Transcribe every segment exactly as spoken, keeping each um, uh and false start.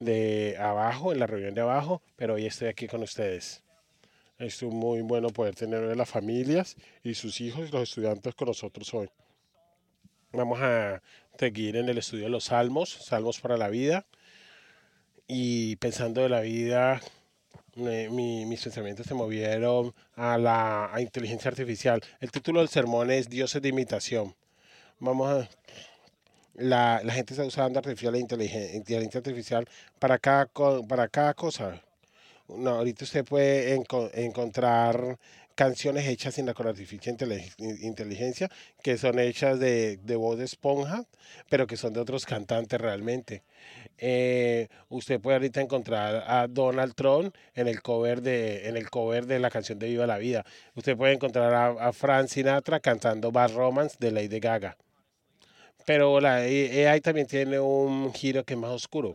de abajo, en la reunión de abajo, pero hoy estoy aquí con ustedes. Es muy bueno poder tener a las familias y sus hijos y los estudiantes con nosotros hoy. Vamos a seguir en el estudio de los salmos, salmos para la vida, y pensando de la vida, me- mi- mis pensamientos se movieron a la a inteligencia artificial. El título del sermón es Dioses de imitación. Vamos a, la, la gente está usando artificial e inteligen- inteligencia artificial para cada, co- para cada cosa. No, ahorita usted puede enco- encontrar canciones hechas sin la con artificial intele- inteligencia, que son hechas de, de voz de esponja, pero que son de otros cantantes realmente. Eh, usted puede ahorita encontrar a Donald Trump en el cover de, en el cover de la canción de Viva la Vida. Usted puede encontrar a, a Frank Sinatra cantando Bad Romance de Lady Gaga. Pero la A I también tiene un giro que es más oscuro.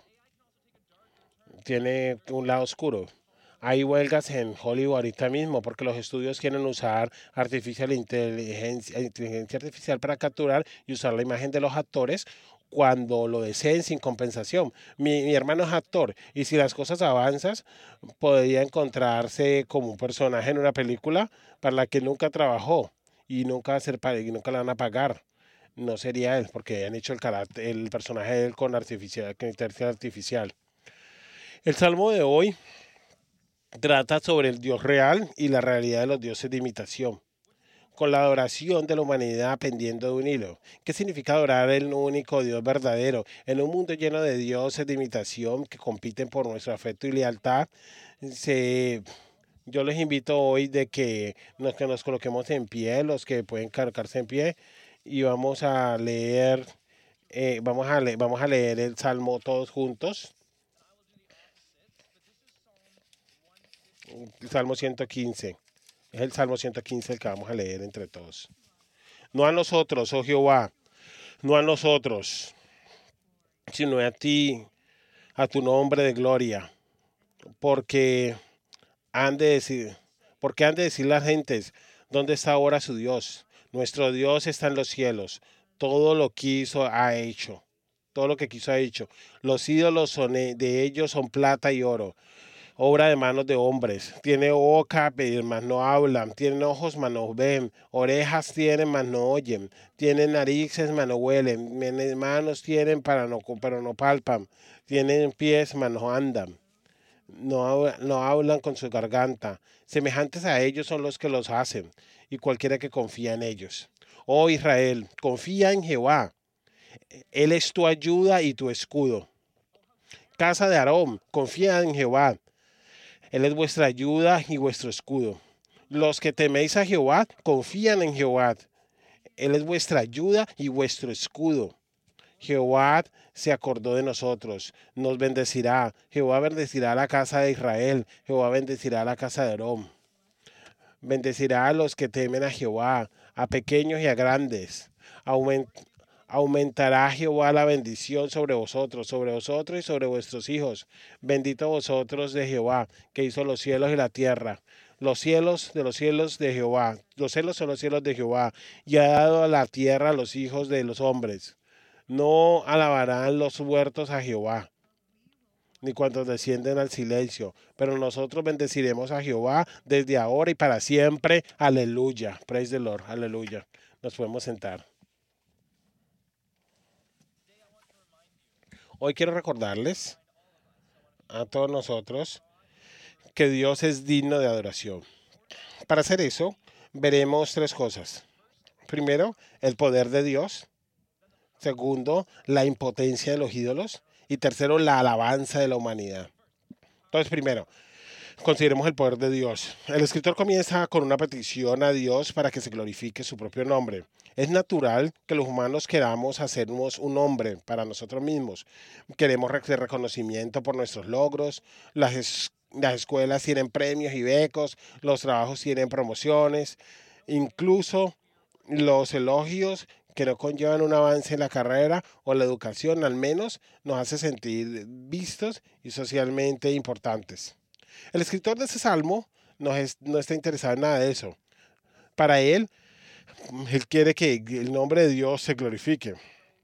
Tiene un lado oscuro. Hay huelgas en Hollywood ahorita mismo porque los estudios quieren usar artificial inteligencia, inteligencia artificial para capturar y usar la imagen de los actores cuando lo deseen sin compensación. Mi, mi hermano es actor y si las cosas avanzan, podría encontrarse como un personaje en una película para la que nunca trabajó y nunca, va a ser, pa- y nunca le van a pagar. No sería él porque han hecho el, carácter, el personaje de él con, artificial, con inteligencia artificial. El salmo de hoy trata sobre el Dios real y la realidad de los dioses de imitación, con la adoración de la humanidad pendiendo de un hilo. ¿Qué significa adorar el único Dios verdadero? En un mundo lleno de dioses de imitación que compiten por nuestro afecto y lealtad, se, yo les invito hoy de que nos, que nos coloquemos en pie, los que pueden colocarse en pie, y vamos a leer, eh, vamos, a le- vamos a leer el Salmo todos juntos, el Salmo ciento quince. Es el Salmo ciento quince el que vamos a leer entre todos. No a nosotros, oh Jehová, no a nosotros, sino a ti, a tu nombre de gloria, porque han de decir, porque han de decir las gentes, ¿dónde está ahora su Dios? Nuestro Dios está en los cielos, todo lo quiso ha hecho, todo lo que quiso ha hecho. Los ídolos son, de ellos son plata y oro, obra de manos de hombres. Tiene boca, mas no hablan. Tienen ojos, mas no ven. Orejas tienen, mas no oyen. Tienen narices, mas no huelen. Manos tienen, para no, pero no palpan. Tienen pies, mas no andan. No, no hablan con su garganta. Semejantes a ellos son los que los hacen, y cualquiera que confía en ellos. Oh Israel, confía en Jehová. Él es tu ayuda y tu escudo. Casa de Aarón, confía en Jehová. Él es vuestra ayuda y vuestro escudo. Los que teméis a Jehová, confían en Jehová. Él es vuestra ayuda y vuestro escudo. Jehová se acordó de nosotros, nos bendecirá. Jehová bendecirá a la casa de Israel. Jehová bendecirá a la casa de Aarón. Bendecirá a los que temen a Jehová, a pequeños y a grandes. Aument aumentará Jehová la bendición sobre vosotros, sobre vosotros y sobre vuestros hijos. Bendito vosotros de Jehová, que hizo los cielos y la tierra. Los cielos de los cielos de Jehová, los cielos son los cielos de Jehová, y ha dado a la tierra a los hijos de los hombres. No alabarán los huertos a Jehová, ni cuantos descienden al silencio, pero nosotros bendeciremos a Jehová desde ahora y para siempre. Aleluya. Praise the Lord. Aleluya. Nos podemos sentar. Hoy quiero recordarles a todos nosotros que Dios es digno de adoración. Para hacer eso, veremos tres cosas. Primero, el poder de Dios. Segundo, la impotencia de los ídolos. Y tercero, la alabanza de la humanidad. Entonces, primero, consideremos el poder de Dios. El escritor comienza con una petición a Dios para que se glorifique su propio nombre. Es natural que los humanos queramos hacernos un nombre para nosotros mismos. Queremos reconocimiento por nuestros logros. Las, es las escuelas tienen premios y becos. Los trabajos tienen promociones. Incluso los elogios que no conllevan un avance en la carrera o la educación, al menos nos hace sentir vistos y socialmente importantes. El escritor de ese salmo no, es, no está interesado en nada de eso. Para él, él quiere que el nombre de Dios se glorifique.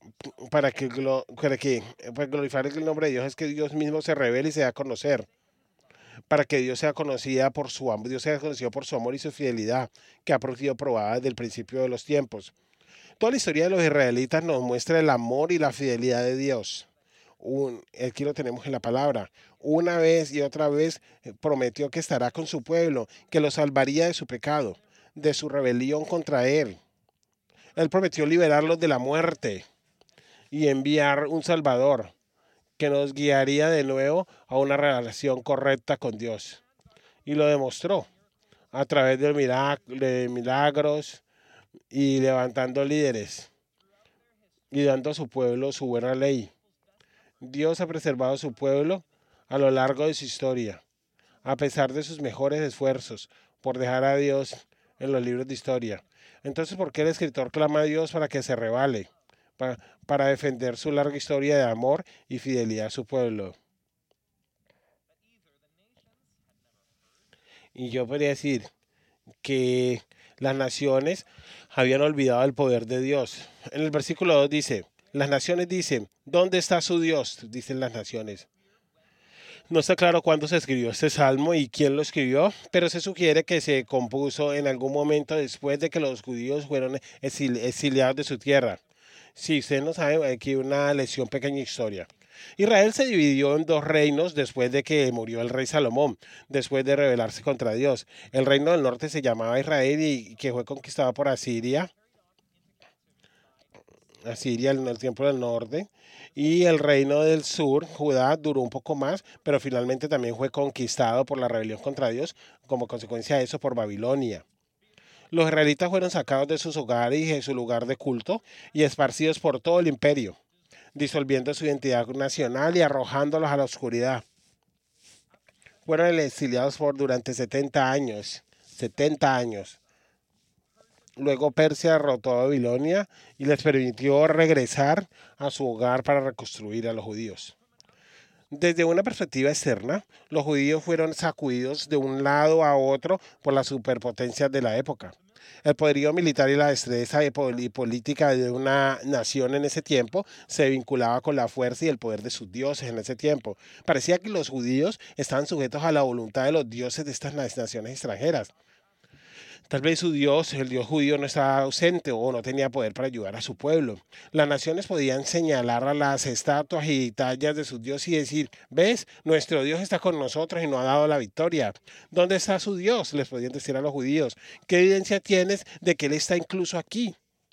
para que, glo- para que para glorificar el nombre de Dios es que Dios mismo se revele y se da a conocer, para que Dios sea conocida por su amor, Dios sea conocido por su amor y su fidelidad, que ha sido probada desde el principio de los tiempos. Toda la historia de los israelitas nos muestra el amor y la fidelidad de Dios. Un, aquí lo tenemos en la palabra. Una vez y otra vez eh, prometió que estará con su pueblo, que lo salvaría de su pecado, de su rebelión contra él. Él prometió liberarlos de la muerte y enviar un Salvador que nos guiaría de nuevo a una relación correcta con Dios. Y lo demostró a través de, milag de milagros y levantando líderes y dando a su pueblo su buena ley. Dios ha preservado a su pueblo a lo largo de su historia, a pesar de sus mejores esfuerzos por dejar a Dios en los libros de historia. Entonces, ¿por qué el escritor clama a Dios para que se revale? Para, para defender su larga historia de amor y fidelidad a su pueblo. Y yo podría decir que las naciones habían olvidado el poder de Dios. En el versículo dos dice, las naciones dicen, ¿dónde está su Dios? Dicen las naciones. No está claro cuándo se escribió este salmo y quién lo escribió, pero se sugiere que se compuso en algún momento después de que los judíos fueron exil exiliados de su tierra. Si usted no sabe, aquí una lección pequeña historia. Israel se dividió en dos reinos después de que murió el rey Salomón, después de rebelarse contra Dios. El reino del norte se llamaba Israel y que fue conquistado por Asiria, Asiria en el tiempo del norte, y el reino del sur, Judá, duró un poco más, pero finalmente también fue conquistado por la rebelión contra Dios, como consecuencia de eso por Babilonia. Los israelitas fueron sacados de sus hogares y de su lugar de culto y esparcidos por todo el imperio, disolviendo su identidad nacional y arrojándolos a la oscuridad. Fueron exiliados por durante setenta años. setenta años. Luego Persia derrotó a Babilonia y les permitió regresar a su hogar para reconstruir a los judíos. Desde una perspectiva externa, los judíos fueron sacudidos de un lado a otro por las superpotencias de la época. El poderío militar y la destreza y política de una nación en ese tiempo se vinculaba con la fuerza y el poder de sus dioses en ese tiempo. Parecía que los judíos estaban sujetos a la voluntad de los dioses de estas naciones extranjeras. Tal vez su Dios, el Dios judío, no estaba ausente o no tenía poder para ayudar a su pueblo. Las naciones podían señalar a las estatuas y tallas de sus dioses y decir, ¿ves? Nuestro Dios está con nosotros y nos ha dado la victoria. ¿Dónde está su Dios? Les podían decir a los judíos. ¿Qué evidencia tienes de que Él está incluso aquí?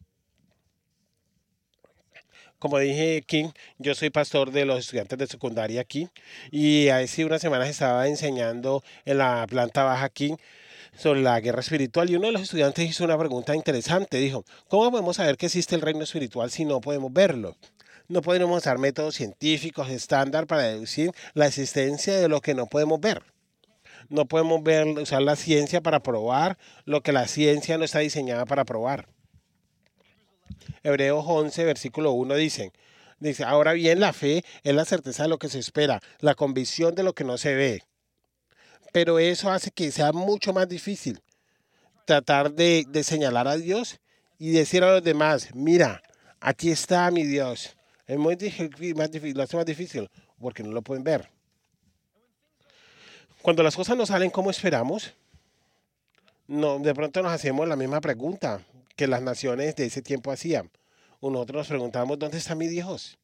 Como dije, King, yo soy pastor de los estudiantes de secundaria aquí y hace unas semanas estaba enseñando en la planta baja aquí sobre la guerra espiritual y uno de los estudiantes hizo una pregunta interesante. Dijo, ¿cómo podemos saber que existe el reino espiritual si no podemos verlo? No podemos usar métodos científicos estándar para deducir la existencia de lo que no podemos ver. No podemos ver, usar la ciencia para probar lo que la ciencia no está diseñada para probar. Hebreos once, versículo uno dice, dice, ahora bien, la fe es la certeza de lo que se espera, la convicción de lo que no se ve. Pero eso hace que sea mucho más difícil tratar de, de señalar a Dios y decir a los demás, mira, aquí está mi Dios. Es muy difícil, más difícil, lo hace más difícil porque no lo pueden ver. Cuando las cosas no salen como esperamos, no, de pronto nos hacemos la misma pregunta que las naciones de ese tiempo hacían. Nosotros nos preguntamos, ¿dónde está mi Dios?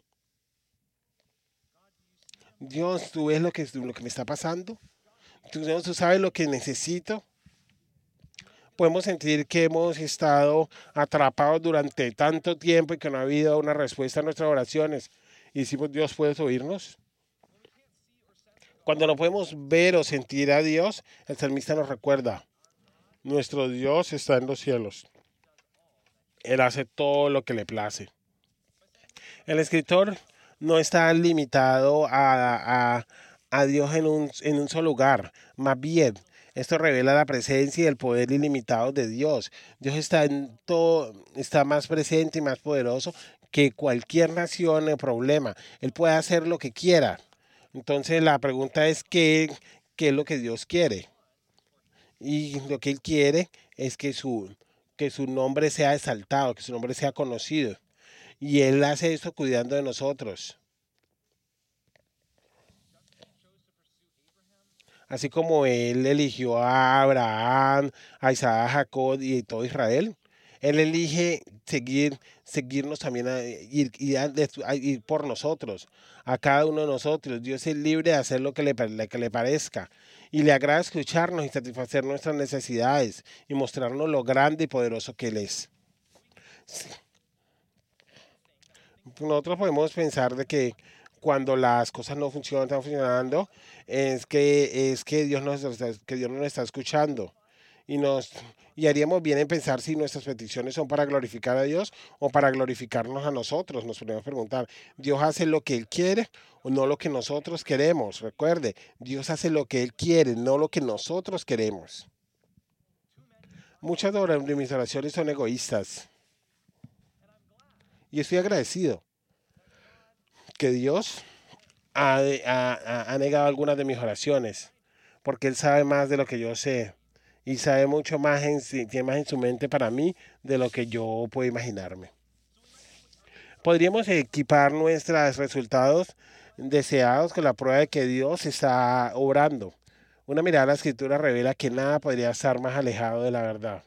Dios, ¿tú ves lo que, lo que me está pasando? ¿Tú, ¿Tú sabes lo que necesito? Podemos sentir que hemos estado atrapados durante tanto tiempo y que no ha habido una respuesta a nuestras oraciones. Y decimos, Dios, ¿puedes oírnos? Cuando no podemos ver o sentir a Dios, el salmista nos recuerda, nuestro Dios está en los cielos. Él hace todo lo que le place. El escritor no está limitado a, a, a Dios en un, en un solo lugar. Más bien, esto revela la presencia y el poder ilimitados de Dios. Dios está en todo, está más presente y más poderoso que cualquier nación o problema. Él puede hacer lo que quiera. Entonces la pregunta es qué, qué es lo que Dios quiere. Y lo que Él quiere es que su, que su nombre sea exaltado, que su nombre sea conocido. Y Él hace esto cuidando de nosotros. Así como Él eligió a Abraham, a Isaac, a Jacob y todo Israel. Él elige seguir, seguirnos también a ir, ir a- a ir por nosotros, a cada uno de nosotros. Dios es libre de hacer lo que le, pa- le- que le parezca. Y le agrada escucharnos y satisfacer nuestras necesidades y mostrarnos lo grande y poderoso que Él es. Nosotros podemos pensar de que cuando las cosas no funcionan, están funcionando, es que es que Dios nos está, que Dios no nos está escuchando y nos y haríamos bien en pensar si nuestras peticiones son para glorificar a Dios o para glorificarnos a nosotros. Nos podemos preguntar, ¿Dios hace lo que Él quiere o no lo que nosotros queremos? Recuerde, Dios hace lo que Él quiere, no lo que nosotros queremos. Muchas de ora- de mis oraciones son egoístas y estoy agradecido que Dios ha, ha- ha negado algunas de mis oraciones, porque Él sabe más de lo que yo sé y sabe mucho más en, sí- tiene más en su mente para mí de lo que yo puedo imaginarme. Podríamos equipar nuestros resultados deseados con la prueba de que Dios está obrando. Una mirada a la escritura revela que nada podría estar más alejado de la verdad.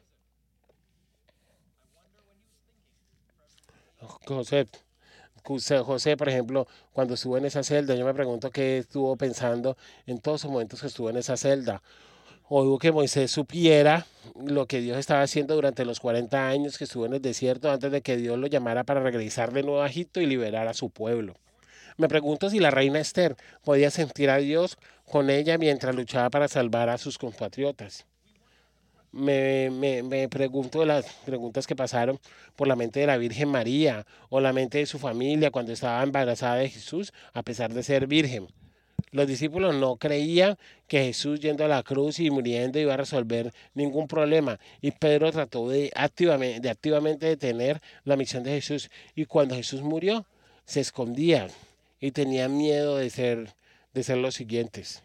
José, José, José, por ejemplo, cuando estuvo en esa celda, yo me pregunto qué estuvo pensando en todos los momentos que estuvo en esa celda. O que Moisés supiera lo que Dios estaba haciendo durante los cuarenta años que estuvo en el desierto antes de que Dios lo llamara para regresar de nuevo a Egipto y liberar a su pueblo. Me pregunto si la reina Esther podía sentir a Dios con ella mientras luchaba para salvar a sus compatriotas. Me, me, me pregunto de las preguntas que pasaron por la mente de la Virgen María o la mente de su familia cuando estaba embarazada de Jesús, a pesar de ser virgen. Los discípulos no creían que Jesús yendo a la cruz y muriendo iba a resolver ningún problema. Y Pedro trató de activamente, de activamente detener la misión de Jesús. Y cuando Jesús murió, se escondía y tenía miedo de ser, de ser los siguientes.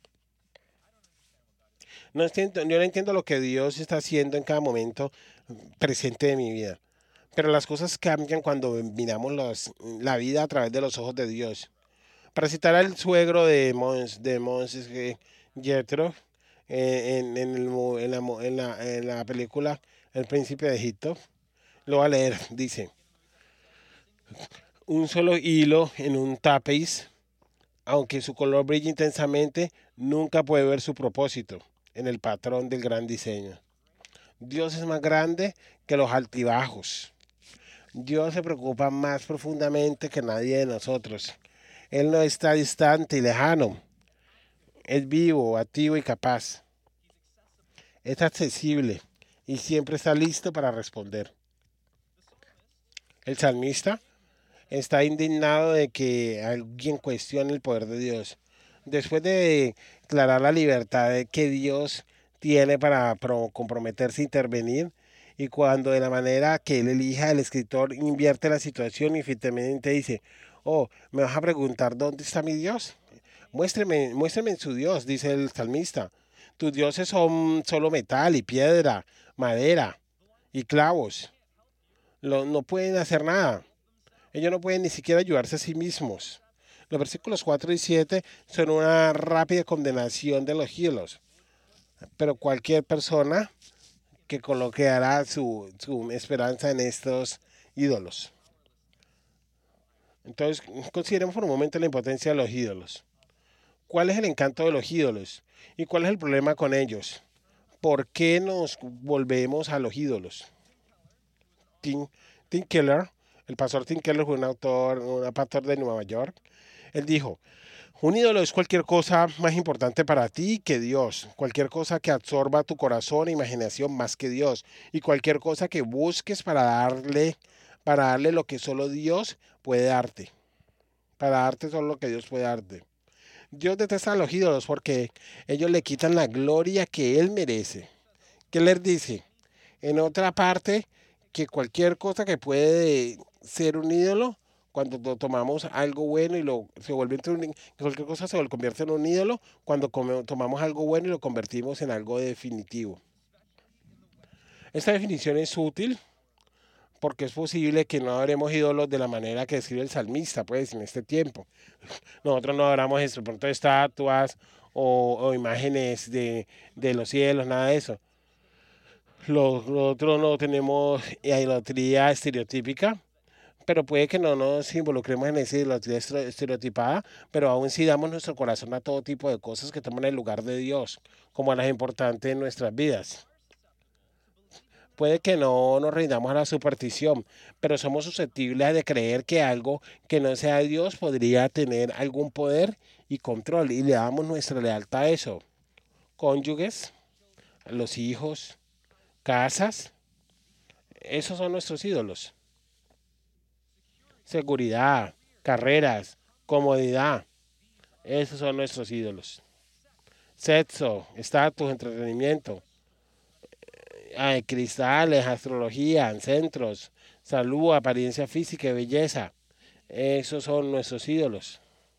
No entiendo, yo no entiendo lo que Dios está haciendo en cada momento presente de mi vida. Pero las cosas cambian cuando miramos los, la vida a través de los ojos de Dios. Para citar al suegro de Mons, de Mons eh, Jethro, eh, en, en, el mu- en la, mu- en la- en la película El Príncipe de Egipto, lo voy a leer, dice, un solo hilo en un tapiz, aunque su color brille intensamente, nunca puede ver su propósito en el patrón del gran diseño. Dios es más grande que los altibajos. Dios se preocupa más profundamente que nadie de nosotros. Él no está distante y lejano. Es vivo, activo y capaz. Es accesible y siempre está listo para responder. El salmista está indignado de que alguien cuestione el poder de Dios. Después de declarar la libertad que Dios tiene para comprometerse a intervenir, y cuando de la manera que él elija, el escritor invierte la situación y finalmente dice, oh, ¿me vas a preguntar dónde está mi Dios? Muéstreme, muéstreme en su Dios, dice el salmista. Tus dioses son solo metal y piedra, madera y clavos. Lo- no pueden hacer nada. Ellos no pueden ni siquiera ayudarse a sí mismos. Los versículos cuatro y siete son una rápida condenación de los ídolos. Pero cualquier persona que coloqueará su, su esperanza en estos ídolos. Entonces, consideremos por un momento la impotencia de los ídolos. ¿Cuál es el encanto de los ídolos? ¿Y cuál es el problema con ellos? ¿Por qué nos volvemos a los ídolos? Tim, Tim Keller, el pastor Tim Keller fue un autor, un pastor de Nueva York. Él dijo, un ídolo es cualquier cosa más importante para ti que Dios, cualquier cosa que absorba tu corazón e imaginación más que Dios, y cualquier cosa que busques para darle, para darle lo que solo Dios puede darte, para darte solo lo que Dios puede darte. Dios detesta a los ídolos porque ellos le quitan la gloria que Él merece. ¿Qué les dice? En otra parte, que cualquier cosa que puede ser un ídolo, cuando to- tomamos algo bueno y lo se vuelve entre un, cualquier cosa se convierte en un ídolo cuando come- tomamos algo bueno y lo convertimos en algo definitivo. Esta definición es útil porque es posible que no adoremos ídolos de la manera que describe el salmista, pues, en este tiempo. Nosotros no adoramos esto, de pronto estatuas o, o imágenes de, de los cielos, nada de eso. Los, nosotros no tenemos idolatría estereotípica, pero puede que no nos involucremos en esa idolatría estere- estereotipada, pero aún sí damos nuestro corazón a todo tipo de cosas que toman el lugar de Dios, como a las importantes en nuestras vidas. Puede que no nos rindamos a la superstición, pero somos susceptibles de creer que algo que no sea Dios podría tener algún poder y control, y le damos nuestra lealtad a eso. Cónyuges, los hijos, casas, esos son nuestros ídolos. Seguridad, carreras, comodidad, esos son nuestros ídolos. Sexo, estatus, entretenimiento, ay, cristales, astrología, centros, salud, apariencia física y belleza. Esos son nuestros ídolos.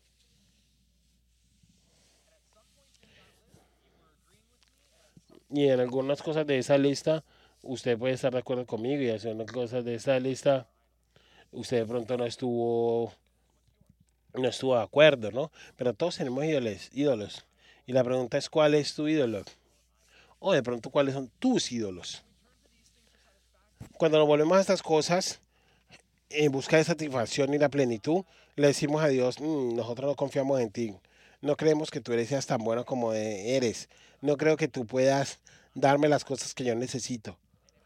Y en algunas cosas de esa lista, usted puede estar de acuerdo conmigo y hacer unas cosas de esa lista, usted de pronto no estuvo, no estuvo de acuerdo, ¿no? Pero todos tenemos ídolos, ídolos. Y la pregunta es, ¿cuál es tu ídolo? O de pronto, ¿cuáles son tus ídolos? Cuando nos volvemos a estas cosas, en busca de satisfacción y la plenitud, le decimos a Dios, "Mm, nosotros no confiamos en ti. No creemos que tú eres seas tan bueno como eres. No creo que tú puedas darme las cosas que yo necesito.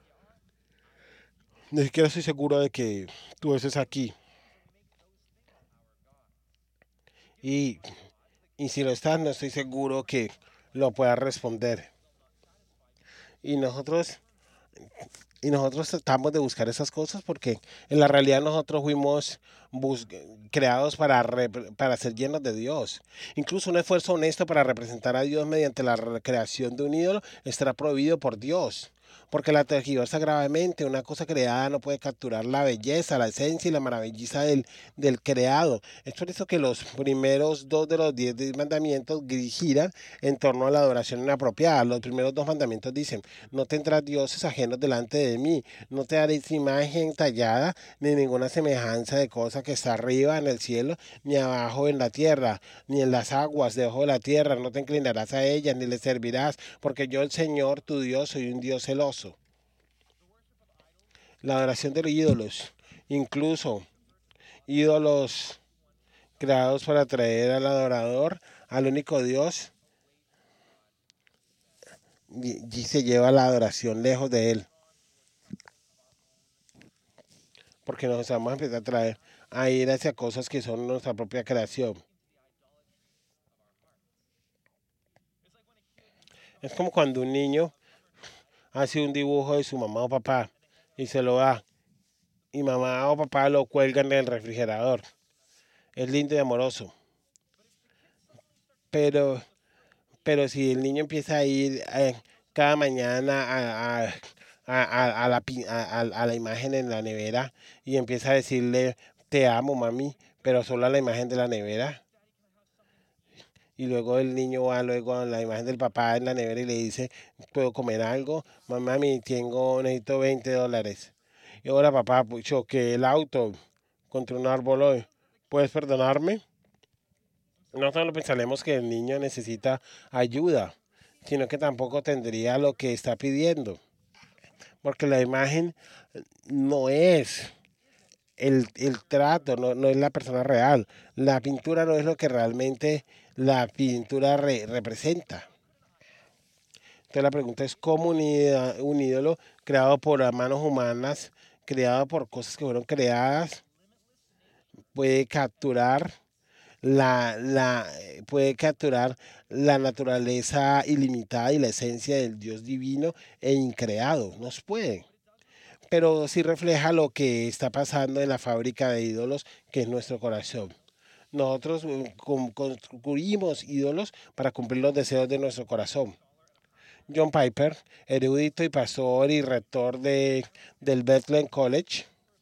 Ni siquiera estoy seguro de que tú estés aquí. Y, y si lo estás, no estoy seguro que lo puedas responder. Y nosotros Y nosotros tratamos de buscar esas cosas porque en la realidad nosotros fuimos bus- creados para, rep- para ser llenos de Dios. Incluso un esfuerzo honesto para representar a Dios mediante la recreación de un ídolo estará prohibido por Dios. Porque la tergiversa gravemente, una cosa creada no puede capturar la belleza, la esencia y la maravillosa del, del creado. Es por eso que los primeros dos de los diez mandamientos giran en torno a la adoración inapropiada. Los primeros dos mandamientos dicen, no tendrás dioses ajenos delante de mí, no te haré imagen tallada, ni ninguna semejanza de cosa que está arriba en el cielo, ni abajo en la tierra, ni en las aguas debajo de la tierra, no te inclinarás a ellas, ni le servirás, porque yo el Señor, tu Dios, soy un Dios celoso. La adoración de los ídolos, incluso ídolos creados para atraer al adorador, al único Dios, y, y se lleva la adoración lejos de él. Porque nos vamos a empezar a traer a ir hacia cosas que son nuestra propia creación. Es como cuando un niño hace un dibujo de su mamá o papá y se lo da, y mamá o papá lo cuelgan en el refrigerador. Es lindo y amoroso, pero, pero si el niño empieza a ir eh, cada mañana a, a, a, a- a la, pi- a- a- a la imagen en la nevera y empieza a decirle, te amo, mami, pero solo a la imagen de la nevera, y luego el niño va luego a la imagen del papá en la nevera y le dice, ¿puedo comer algo? Mamá, mi tengo, necesito veinte dólares. Y ahora papá, pues, choqué el auto contra un árbol hoy. ¿Puedes perdonarme? No solo pensaremos que el niño necesita ayuda, sino que tampoco tendría lo que está pidiendo. Porque la imagen no es el, el trato, no, no es la persona real. La pintura no es lo que realmente la pintura re- representa. Entonces la pregunta es cómo un, ida- un ídolo creado por manos humanas, creado por cosas que fueron creadas, puede capturar la, la, eh, puede capturar la naturaleza ilimitada y la esencia del Dios divino e increado. Nos puede. Pero sí refleja lo que está pasando en la fábrica de ídolos que es nuestro corazón. Nosotros eh, con- construimos ídolos para cumplir los deseos de nuestro corazón. John Piper, erudito y pastor y rector de, del Bethlehem College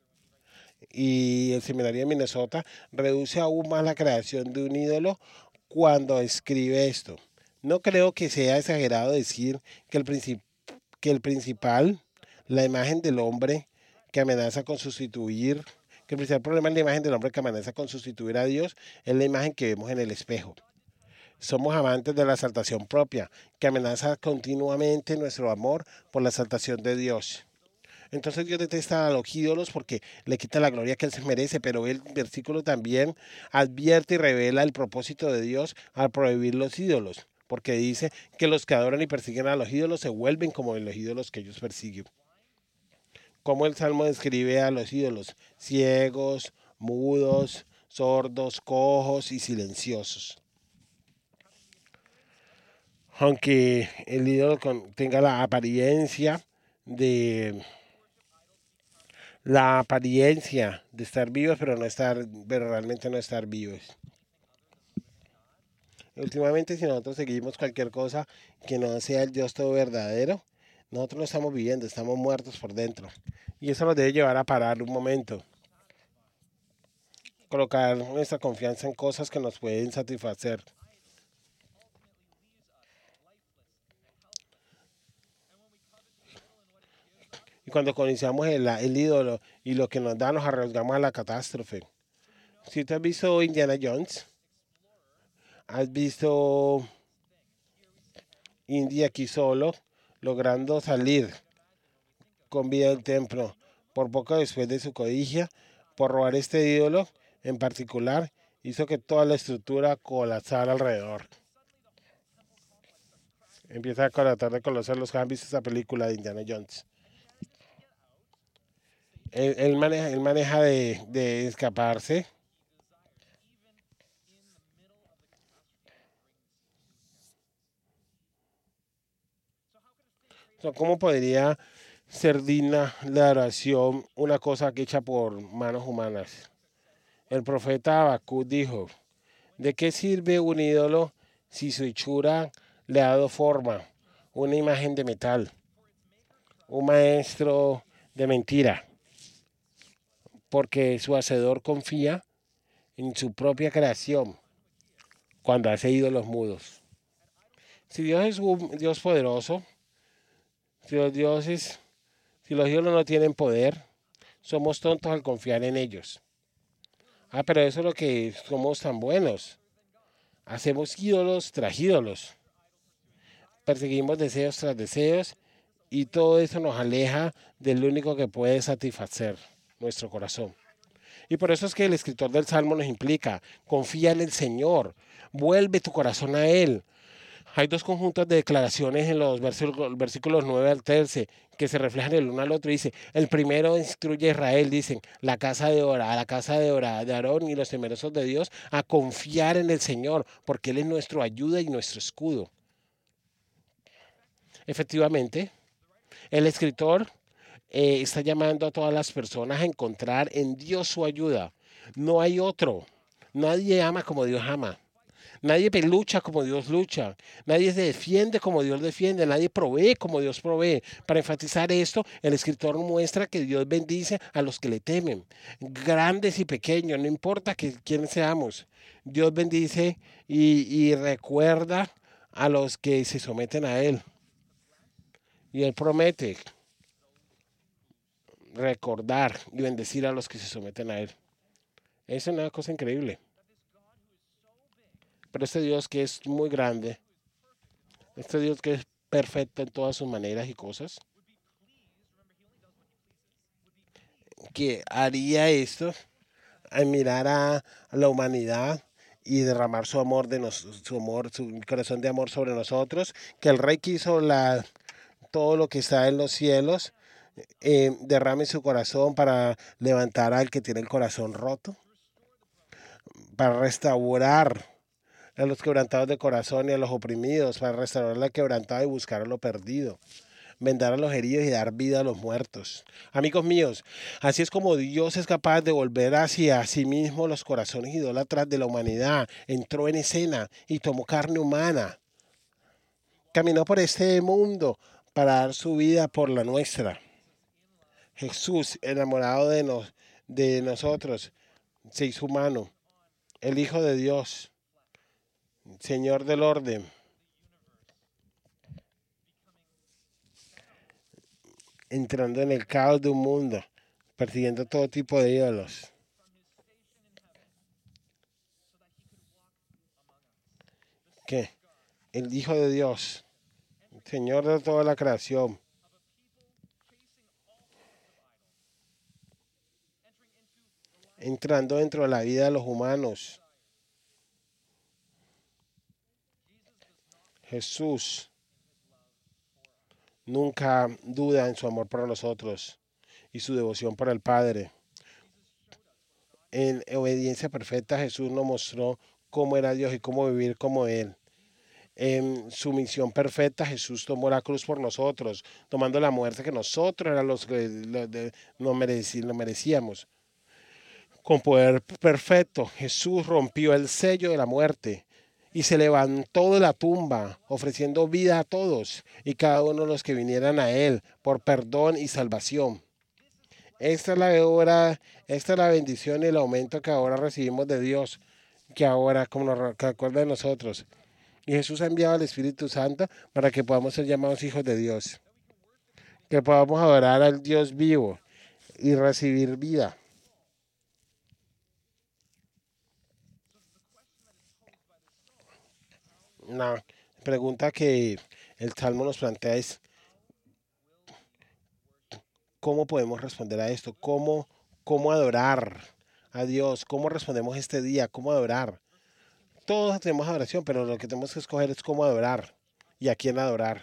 y el seminario de Minnesota, reduce aún más la creación de un ídolo cuando escribe esto. No creo que sea exagerado decir que el, princip- que el principal, la imagen del hombre que amenaza con sustituir, que el principal problema es la imagen del hombre que amenaza con sustituir a Dios, es la imagen que vemos en el espejo. Somos amantes de la exaltación propia, que amenaza continuamente nuestro amor por la exaltación de Dios. Entonces Dios detesta a los ídolos porque le quita la gloria que Él se merece, pero el versículo también advierte y revela el propósito de Dios al prohibir los ídolos, porque dice que los que adoran y persiguen a los ídolos se vuelven como los ídolos que ellos persiguen. Como el Salmo describe a los ídolos: ciegos, mudos, sordos, cojos y silenciosos. Aunque el ídolo con, tenga la apariencia de la apariencia de estar vivos, pero no estar, pero realmente no estar vivos. Últimamente, si nosotros seguimos cualquier cosa que no sea el Dios todo verdadero, nosotros no estamos viviendo, estamos muertos por dentro. Y eso nos debe llevar a parar un momento. Colocar nuestra confianza en cosas que nos pueden satisfacer. Y cuando codiciamos el, el ídolo y lo que nos da, nos arriesgamos a la catástrofe. Si tú has visto Indiana Jones, has visto Indy aquí solo, logrando salir con vida del templo, por poco después de su codicia, por robar este ídolo en particular, hizo que toda la estructura colapsara alrededor. Empieza a tratar de colapsar. Los que han visto esa película de Indiana Jones. Él, él maneja, él maneja de, de escaparse. O sea, ¿cómo podría ser digna la oración una cosa que hecha por manos humanas? El profeta Habacuc dijo: ¿de qué sirve un ídolo si su hechura le ha dado forma? Una imagen de metal, un maestro de mentira, porque su hacedor confía en su propia creación cuando hace ídolos mudos. Si Dios es un Dios poderoso, si los dioses, si los ídolos no tienen poder, somos tontos al confiar en ellos. Ah, pero eso es lo que somos tan buenos. Hacemos ídolos tras ídolos. Perseguimos deseos tras deseos y todo eso nos aleja del único que puede satisfacer nuestro corazón. Y por eso es que el escritor del Salmo nos implica: confía en el Señor, vuelve tu corazón a Él. Hay dos conjuntos de declaraciones en los versículos, versículos nueve al trece que se reflejan el uno al otro. Dice: el primero instruye a Israel, dicen, la casa de Ora, la casa de Ora, de Aarón y los temerosos de Dios, a confiar en el Señor, porque Él es nuestra ayuda y nuestro escudo. Efectivamente, el escritor eh, está llamando a todas las personas a encontrar en Dios su ayuda. No hay otro. Nadie ama como Dios ama. Nadie lucha como Dios lucha. Nadie se defiende como Dios defiende. Nadie provee como Dios provee. Para enfatizar esto, el escritor muestra que Dios bendice a los que le temen. Grandes y pequeños, no importa que, quiénes seamos. Dios bendice y, y recuerda a los que se someten a Él. Y Él promete recordar y bendecir a los que se someten a Él. Es una cosa increíble. Pero este Dios que es muy grande, este Dios que es perfecto en todas sus maneras y cosas, que haría esto al mirar a, a la humanidad y derramar su amor de nos, su amor, su corazón de amor sobre nosotros, que el Rey quiso la, todo lo que está en los cielos, eh, derrame su corazón para levantar al que tiene el corazón roto, para restaurar a los quebrantados de corazón y a los oprimidos, para restaurar al quebrantado y buscar a lo perdido, vendar a los heridos y dar vida a los muertos. Amigos míos, así es como Dios es capaz de volver hacia sí mismo los corazones idólatras de la humanidad. Entró en escena y tomó carne humana. Caminó por este mundo para dar su vida por la nuestra. Jesús, enamorado de, nos, de nosotros, se hizo humano, el Hijo de Dios, Señor del orden, entrando en el caos de un mundo persiguiendo todo tipo de ídolos. ¿Qué? El Hijo de Dios, Señor de toda la creación, entrando dentro de la vida de los humanos. Jesús nunca duda en su amor por nosotros y su devoción por el Padre. En obediencia perfecta Jesús nos mostró cómo era Dios y cómo vivir como Él. En su misión perfecta Jesús tomó la cruz por nosotros, tomando la muerte que nosotros eran los que lo- de- no mereci- lo merecíamos. Con poder perfecto Jesús rompió el sello de la muerte y se levantó de la tumba, ofreciendo vida a todos y cada uno de los que vinieran a Él por perdón y salvación. Esta es la hora, esta es la bendición y el aumento que ahora recibimos de Dios, que ahora, como nos que acuerda de nosotros. Y Jesús ha enviado al Espíritu Santo para que podamos ser llamados hijos de Dios, que podamos adorar al Dios vivo y recibir vida. La pregunta que el Salmo nos plantea es, ¿cómo podemos responder a esto? ¿Cómo, cómo adorar a Dios? ¿Cómo respondemos este día? ¿Cómo adorar? Todos tenemos adoración, pero lo que tenemos que escoger es cómo adorar y a quién adorar.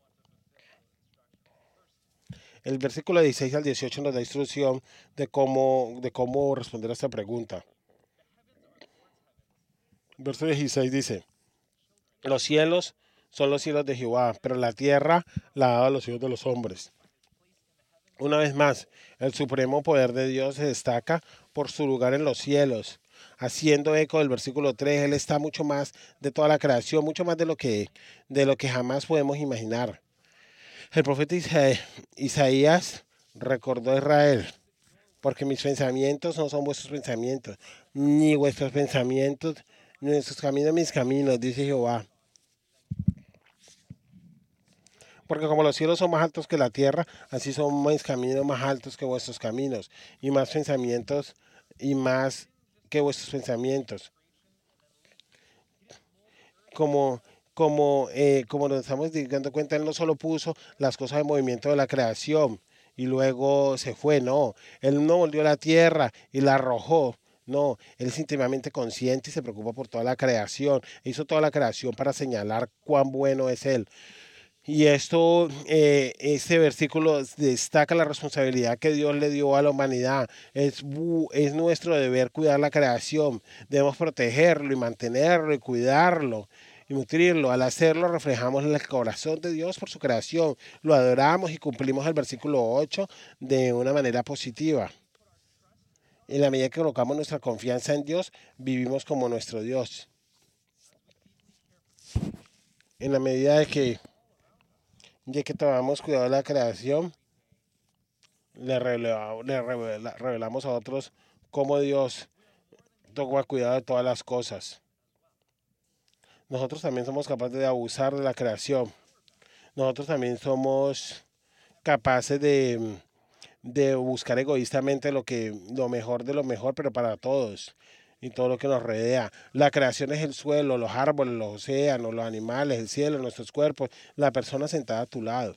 El versículo dieciséis al dieciocho nos da instrucción de cómo, de cómo responder a esta pregunta. Verso dieciséis dice, los cielos son los cielos de Jehová, pero la tierra la ha dado a los hijos de los hombres. Una vez más, el supremo poder de Dios se destaca por su lugar en los cielos. Haciendo eco del versículo tres, Él está mucho más de toda la creación, mucho más de lo que, de lo que jamás podemos imaginar. El profeta Isa- Isaías recordó a Israel, porque mis pensamientos no son vuestros pensamientos, ni vuestros pensamientos, ni vuestros caminos mis caminos, dice Jehová. Porque como los cielos son más altos que la tierra, así son mis caminos más altos que vuestros caminos, y más pensamientos y más que vuestros pensamientos. Como, como, eh, como nos estamos dando cuenta, Él no solo puso las cosas en movimiento de la creación y luego se fue, no. Él no volvió a la tierra y la arrojó. No, él es íntimamente consciente y se preocupa por toda la creación. Hizo toda la creación para señalar cuán bueno es Él. Y esto, eh, este versículo destaca la responsabilidad que Dios le dio a la humanidad. Es, bu- es nuestro deber cuidar la creación. Debemos protegerlo y mantenerlo y cuidarlo y nutrirlo. Al hacerlo reflejamos el corazón de Dios por su creación. Lo adoramos y cumplimos el versículo ocho de una manera positiva. En la medida que colocamos nuestra confianza en Dios, vivimos como nuestro Dios. En la medida de que, de que tomamos cuidado de la creación, le, revela- le revela- revelamos a otros cómo Dios toma cuidado de todas las cosas. Nosotros también somos capaces de abusar de la creación. Nosotros también somos capaces de, de buscar egoístamente lo que lo mejor de lo mejor, pero para todos y todo lo que nos rodea. La creación es el suelo, los árboles, los océanos, los animales, el cielo, nuestros cuerpos, la persona sentada a tu lado.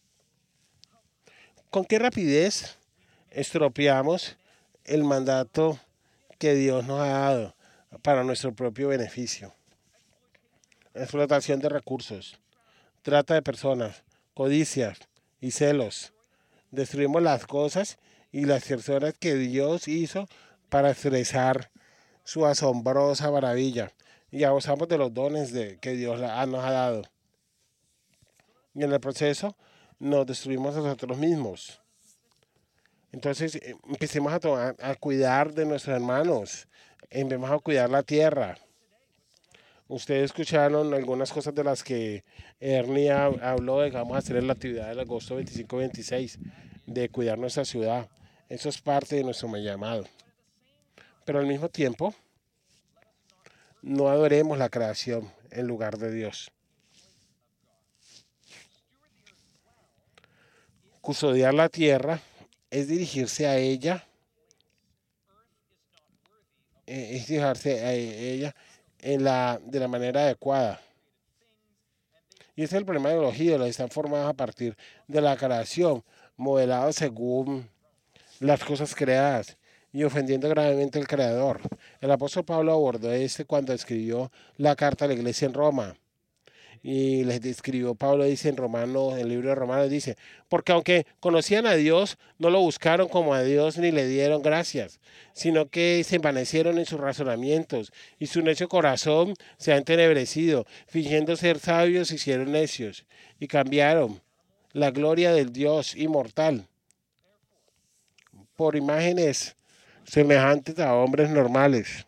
¿Con qué rapidez estropeamos el mandato que Dios nos ha dado para nuestro propio beneficio? Explotación de recursos, trata de personas, codicia y celos. Destruimos las cosas y las personas que Dios hizo para expresar su asombrosa maravilla. Y abusamos de los dones de, que Dios la- nos ha dado. Y en el proceso nos destruimos a nosotros mismos. Entonces eh, empecemos a, tomar- a cuidar de nuestros hermanos. Empecemos a cuidar la tierra. Ustedes escucharon algunas cosas de las que Ernie ha- habló de que vamos a hacer en la actividad del agosto veinticinco veintiséis, de cuidar nuestra ciudad. Eso es parte de nuestro llamado. Pero al mismo tiempo, no adoremos la creación en lugar de Dios. Custodiar la tierra es dirigirse a ella, eh, es dirigirse a ella en la, de la manera adecuada. Y ese es el problema de los ídolos, están formados a partir de la creación, modelados según las cosas creadas y ofendiendo gravemente al Creador. El apóstol Pablo abordó este cuando escribió la carta a la iglesia en Roma. Y les escribió, Pablo dice en Romanos, en el libro de Romanos, dice, porque aunque conocían a Dios, no lo buscaron como a Dios ni le dieron gracias, sino que se envanecieron en sus razonamientos y su necio corazón se ha entenebrecido, fingiendo ser sabios, se hicieron necios y cambiaron la gloria del Dios inmortal por imágenes semejantes a hombres normales,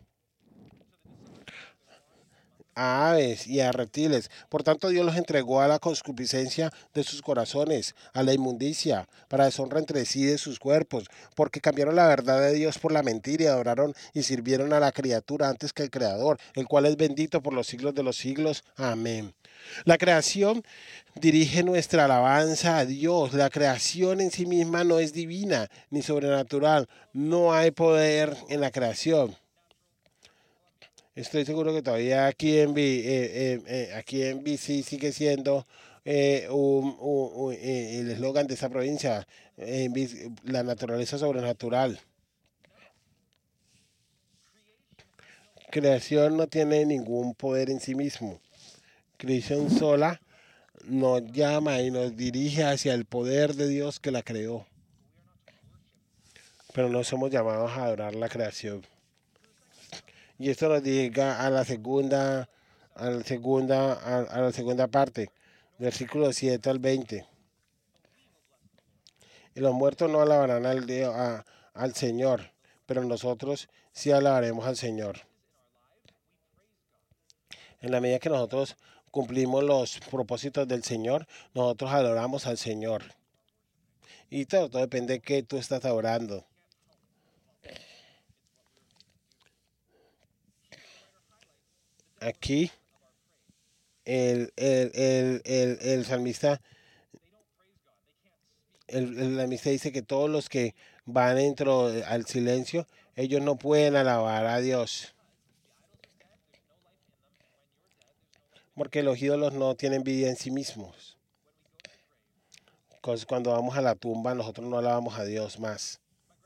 a aves y a reptiles. Por tanto, Dios los entregó a la concupiscencia de sus corazones, a la inmundicia, para deshonra entre sí de sus cuerpos, porque cambiaron la verdad de Dios por la mentira y adoraron y sirvieron a la criatura antes que al Creador, el cual es bendito por los siglos de los siglos. Amén. La creación dirige nuestra alabanza a Dios. La creación en sí misma no es divina ni sobrenatural. No hay poder en la creación. Estoy seguro que todavía aquí en, B- eh, eh, eh, aquí en B C sigue siendo eh, un- un- un- eh, el eslogan de esa provincia, eh, en B C, la naturaleza sobrenatural. Creación no tiene ningún poder en sí mismo. Creación sola nos llama y nos dirige hacia el poder de Dios que la creó. Pero no somos llamados a adorar la creación. Y esto nos llega a la segunda, a la segunda, a, a la segunda parte, versículo siete al veinte. Y los muertos no alabarán al, Dios- a- al Señor, pero nosotros sí alabaremos al Señor. En la medida que nosotros cumplimos los propósitos del Señor, nosotros adoramos al Señor. Y todo, todo depende de qué tú estás adorando. Aquí el, el, el, el, el salmista, el, el salmista dice que todos los que van dentro eh, al silencio, ellos no pueden alabar a Dios, porque los ídolos no tienen vida en sí mismos. Entonces, cuando vamos a la tumba, nosotros no alabamos a Dios más.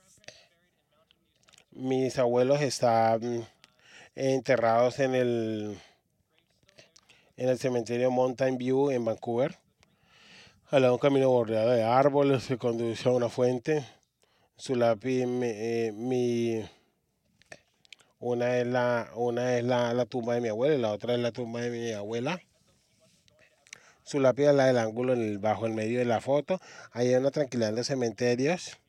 Mis abuelos están enterrados en el, en el cementerio Mountain View en Vancouver. Al lado de un camino bordeado de árboles que conduce a una fuente. Su lápiz, mi, eh, mi- una es, la, una es la, la tumba de mi abuela y la otra es la tumba de mi abuela. Su lápida es la del ángulo en el, bajo, en medio de la foto. Ahí hay una tranquilidad en los cementerios.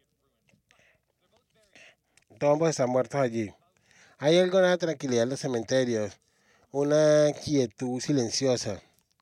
Todos ambos están muertos allí. Hay alguna tranquilidad en los cementerios, una quietud silenciosa.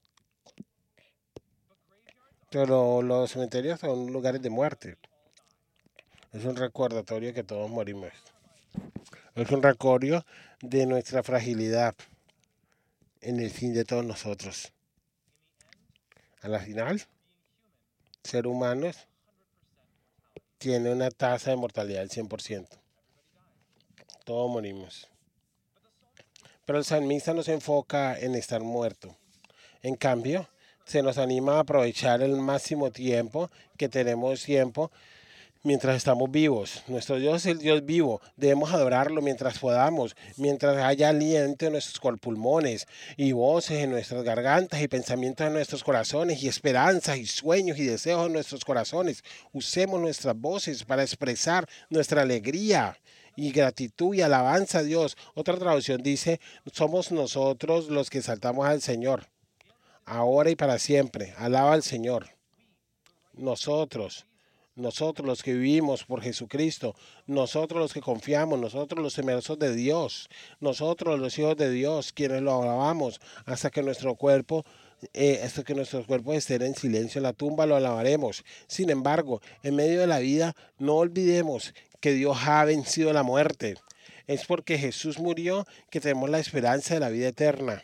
Pero los cementerios son lugares de muerte. Es un recordatorio que todos morimos. Es un recordio de nuestra fragilidad en el fin de todos nosotros. A la final, ser humanos tiene una tasa de mortalidad del cien por ciento. Todos morimos. Pero el salmista no se enfoca en estar muerto. En cambio, se nos anima a aprovechar el máximo tiempo que tenemos tiempo mientras estamos vivos. Nuestro Dios es el Dios vivo. Debemos adorarlo mientras podamos, mientras haya aliento en nuestros pulmones y voces en nuestras gargantas y pensamientos en nuestros corazones y esperanzas y sueños y deseos en nuestros corazones. Usemos nuestras voces para expresar nuestra alegría y gratitud y alabanza a Dios. Otra traducción dice, somos nosotros los que saltamos al Señor, ahora y para siempre. Alaba al Señor. Nosotros. Nosotros los que vivimos por Jesucristo, nosotros los que confiamos, nosotros los temerosos de Dios, nosotros los hijos de Dios, quienes lo alabamos hasta que nuestro cuerpo, eh, hasta que nuestros cuerpos estén en silencio en la tumba, lo alabaremos. Sin embargo, en medio de la vida, no olvidemos que Dios ha vencido la muerte. Es porque Jesús murió que tenemos la esperanza de la vida eterna.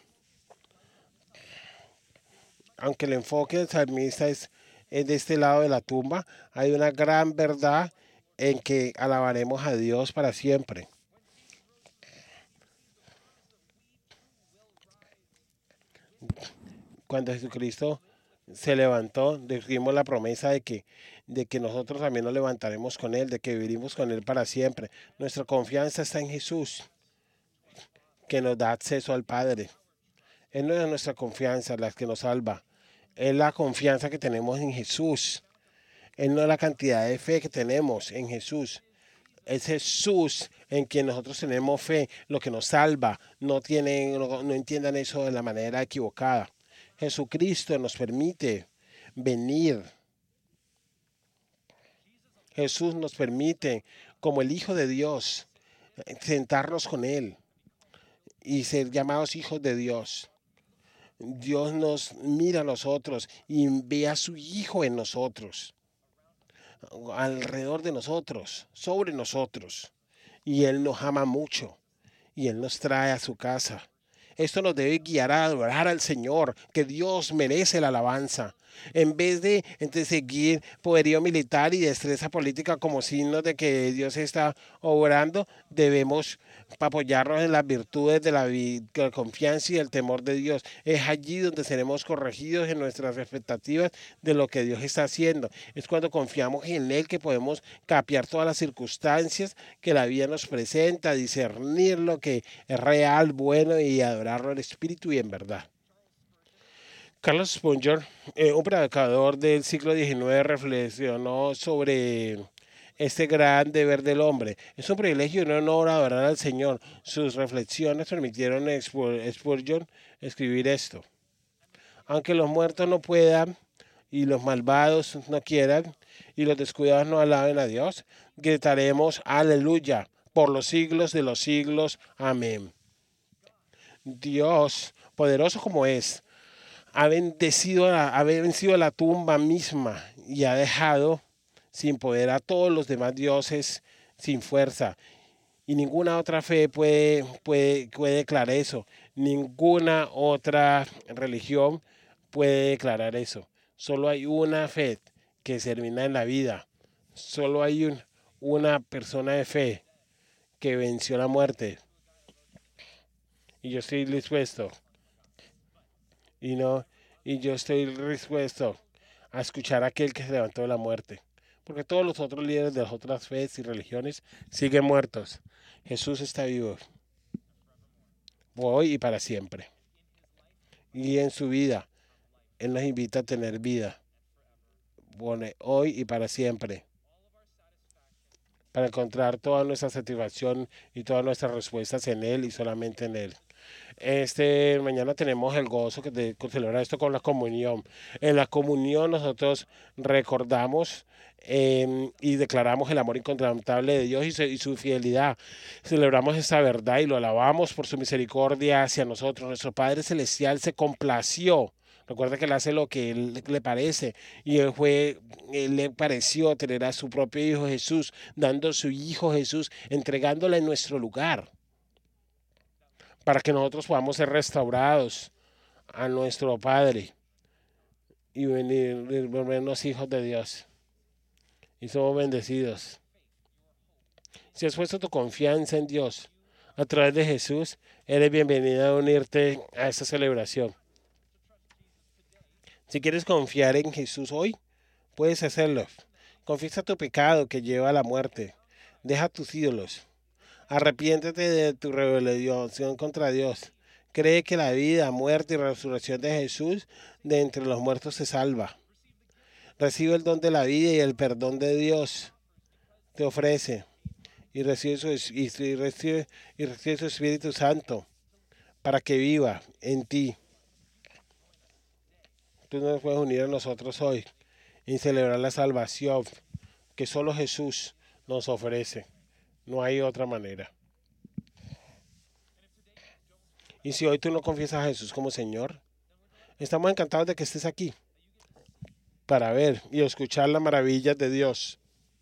Aunque el enfoque del salmista es, es de este lado de la tumba, hay una gran verdad en que alabaremos a Dios para siempre. Cuando Jesucristo se levantó, dijimos la promesa de que, de que nosotros también nos levantaremos con Él, de que viviremos con Él para siempre. Nuestra confianza está en Jesús, que nos da acceso al Padre. Él no es nuestra confianza la que nos salva, es la confianza que tenemos en Jesús. Él no es la cantidad de fe que tenemos en Jesús. Es Jesús en quien nosotros tenemos fe, lo que nos salva. No, tienen, no, no entiendan eso de la manera equivocada. Jesucristo nos permite venir. Jesús nos permite, como el Hijo de Dios, sentarnos con Él y ser llamados hijos de Dios. Dios nos mira a nosotros y ve a su Hijo en nosotros, alrededor de nosotros, sobre nosotros. Y Él nos ama mucho y Él nos trae a su casa. Esto nos debe guiar a adorar al Señor, que Dios merece la alabanza. En vez de, de seguir poderío militar y destreza política como signos de que Dios está obrando, debemos apoyarnos en las virtudes de la, de la confianza y el temor de Dios. Es allí donde seremos corregidos en nuestras expectativas de lo que Dios está haciendo. Es cuando confiamos en Él que podemos capear todas las circunstancias que la vida nos presenta, discernir lo que es real, bueno y adorarlo en espíritu y en verdad. Carlos Spurgeon, eh, un predicador del siglo diecinueve, reflexionó sobre este gran deber del hombre. Es un privilegio y un honor adorar al Señor. Sus reflexiones permitieron a Spurgeon escribir esto. Aunque los muertos no puedan, y los malvados no quieran, y los descuidados no alaben a Dios, gritaremos aleluya por los siglos de los siglos. Amén. Dios, poderoso como es, ha bendecido, ha vencido la tumba misma y ha dejado sin poder a todos los demás dioses sin fuerza. Y ninguna otra fe puede, puede, puede declarar eso. Ninguna otra religión puede declarar eso. Solo hay una fe que se termina en la vida. Solo hay un, una persona de fe que venció la muerte. Y yo estoy dispuesto. Y no, y yo estoy dispuesto a escuchar a aquel que se levantó de la muerte. Porque todos los otros líderes de las otras fees y religiones siguen muertos. Jesús está vivo. Hoy y para siempre. Y en su vida, Él nos invita a tener vida. Bueno, hoy y para siempre. Para encontrar toda nuestra satisfacción y todas nuestras respuestas en Él y solamente en Él. Este, mañana tenemos el gozo de, de celebrar esto con la comunión. En la comunión nosotros recordamos eh, y declaramos el amor incontrastable de Dios y su, y su fidelidad. Celebramos esta verdad y lo alabamos por su misericordia hacia nosotros. Nuestro Padre Celestial se complació. Recuerda que Él hace lo que Él le parece y Él, fue, él le pareció tener a su propio Hijo Jesús, dando a su Hijo Jesús, entregándole en nuestro lugar, para que nosotros podamos ser restaurados a nuestro Padre y venir y volvernos hijos de Dios. Y somos bendecidos. Si has puesto tu confianza en Dios a través de Jesús, eres bienvenida a unirte a esta celebración. Si quieres confiar en Jesús hoy, puedes hacerlo. Confiesa tu pecado que lleva a la muerte. Deja tus ídolos. Arrepiéntete de tu rebelión contra Dios. Cree que la vida, muerte y resurrección de Jesús de entre los muertos te salva. Recibe el don de la vida y el perdón de Dios te ofrece. Y recibe su, y, y recibe, y recibe su Espíritu Santo para que viva en ti. Tú nos puedes unir a nosotros hoy y celebrar la salvación que solo Jesús nos ofrece. No hay otra manera. Y si hoy tú no confiesas a Jesús como Señor, estamos encantados de que estés aquí para ver y escuchar las maravillas de Dios,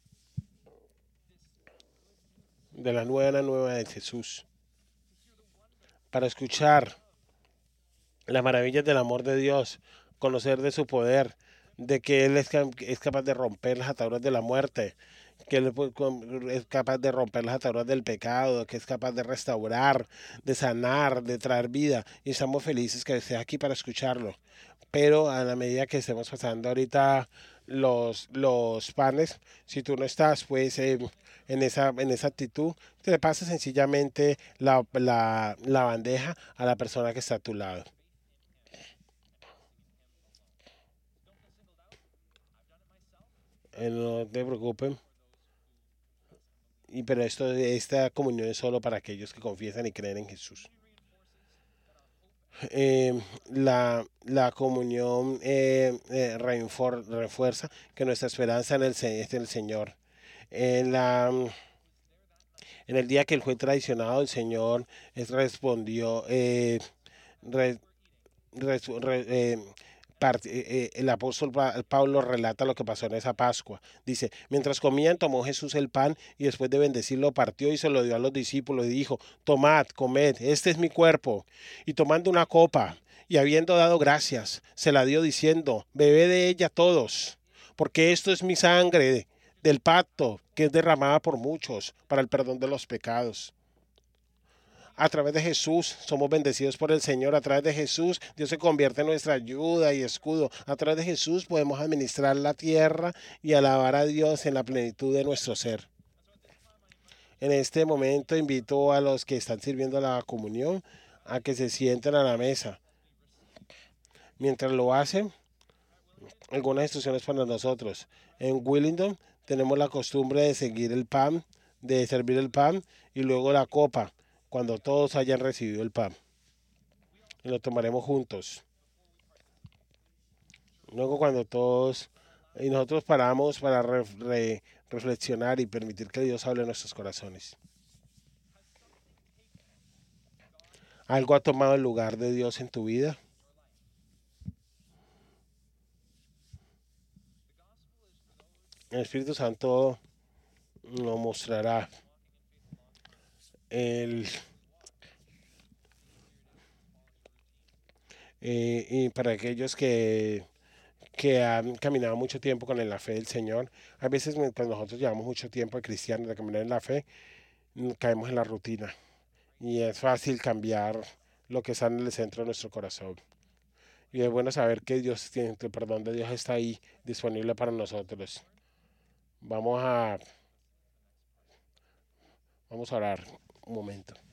de la nueva nueva de Jesús, para escuchar las maravillas del amor de Dios, conocer de su poder, de que Él es, es capaz de romper las ataduras de la muerte, que Él pues, com- es capaz de romper las ataduras del pecado, que es capaz de restaurar, de sanar, de traer vida. Y estamos felices que estés aquí para escucharlo. Pero a la medida que estemos pasando ahorita los, los panes, si tú no estás pues eh, en esa, en esa actitud, te le pasas sencillamente la, la, la bandeja a la persona que está a tu lado. Eh, no te preocupes. Y pero esto, esta comunión es solo para aquellos que confiesan y creen en Jesús. Eh, la, la comunión eh, eh, reinfor- refuerza que nuestra esperanza en el, se- es en el Señor. En, la, en el día que él fue traicionado, el Señor es- respondió, eh, re- resu- re- eh, part- eh, eh, el apóstol Pa- Pablo relata lo que pasó en esa Pascua. Dice, mientras comían, tomó Jesús el pan y después de bendecirlo partió y se lo dio a los discípulos y dijo, tomad, comed, este es mi cuerpo. Y tomando una copa y habiendo dado gracias, se la dio diciendo, bebed de ella todos, porque esto es mi sangre del pacto que es derramada por muchos para el perdón de los pecados. A través de Jesús somos bendecidos por el Señor. A través de Jesús Dios se convierte en nuestra ayuda y escudo. A través de Jesús podemos administrar la tierra y alabar a Dios en la plenitud de nuestro ser. En este momento invito a los que están sirviendo la comunión a que se sienten a la mesa. Mientras lo hacen, algunas instrucciones para nosotros. En Willingdon tenemos la costumbre de seguir el pan, de servir el pan y luego la copa cuando todos hayan recibido el pan. Y lo tomaremos juntos. Luego cuando todos y nosotros paramos para re- re- reflexionar y permitir que Dios hable en nuestros corazones. ¿Algo ha tomado el lugar de Dios en tu vida? El Espíritu Santo lo mostrará. El, eh, y para aquellos que, que han caminado mucho tiempo con la fe del Señor, a veces mientras nosotros llevamos mucho tiempo de cristianos, de caminar en la fe, mm, caemos en la rutina. Y es fácil cambiar lo que está en el centro de nuestro corazón. Y es bueno saber que Dios tiene, que el perdón de Dios está ahí disponible para nosotros. Vamos a, vamos a orar un momento.